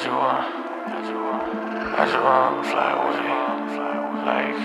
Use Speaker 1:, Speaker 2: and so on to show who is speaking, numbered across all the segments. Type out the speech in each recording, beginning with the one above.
Speaker 1: just wanna fly away, like.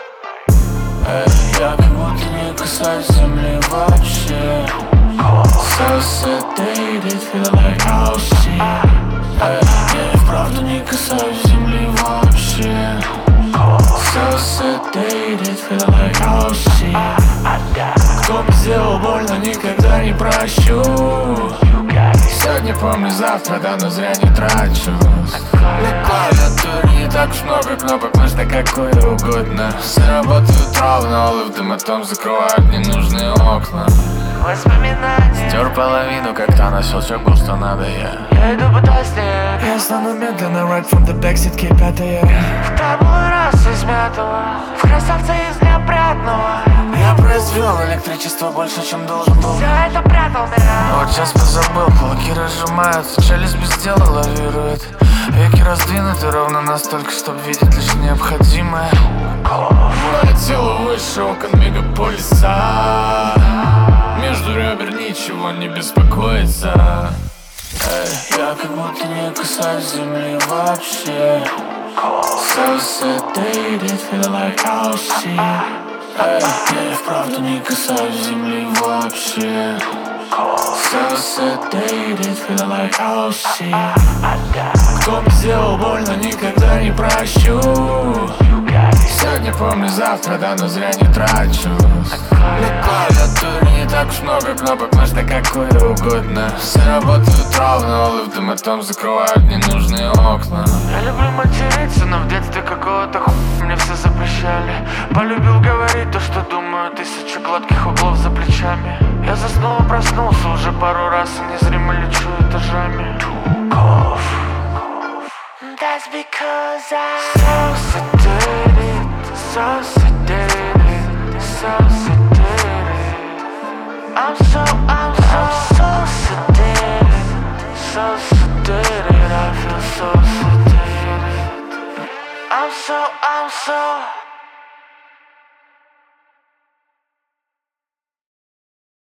Speaker 1: Я как будто не касаюсь земли вообще. So sedated, feel like oh shit. Я и вправду не касаюсь земли вообще. So sedated, feel like oh shit. Кто мне сделал больно, никогда не прощу. Сегодня помню, завтра, да, но зря не трачу. На клавиатуре не так уж много кнопок, можно какой угодно. Все работают ровно, олы в дымотом закрывают ненужные окна.
Speaker 2: Воспоминания.
Speaker 1: Стер половину, как-то на щелчок был, что надо
Speaker 2: Я иду по трассе.
Speaker 1: Я стану медленно, right from the backseat, K5.
Speaker 2: В таблую раз из мятого, в красавца из неопрятного.
Speaker 1: Я произвел электричество больше, чем должен был.
Speaker 2: Все это прятал меня.
Speaker 1: Вот сейчас позабыл, кулаки разжимаются, челюсть без дела лавирует. Веки раздвинуты ровно настолько, чтобы видеть лишь необходимое. Мое тело выше окон мегаполиса. Между ребер ничего не беспокоится. Я как будто не касаюсь земли вообще. So sedated, feel like oh shit. Я и вправду не касаюсь земли вообще. So sedated, feel like oh shit. Кто мне сделал больно, никогда не прощу. Сегодня помню, завтра, да, но зря не трачу. На клавиатуре не так уж много кнопок, можно какой угодно. Все работают ровно, олы в дымотом закрывают ненужные окна.
Speaker 2: Я люблю материться, но в детстве какого-то мне все запрещали. Полюбил говорить то, что думаю, тысячи гладких углов за плечами. Я заснул и проснулся уже пару раз и незримо лечу этажами. That's because I'm so sedated, so sedated, so sedated. I'm so sedated, so sedated. I feel so sedated. I'm so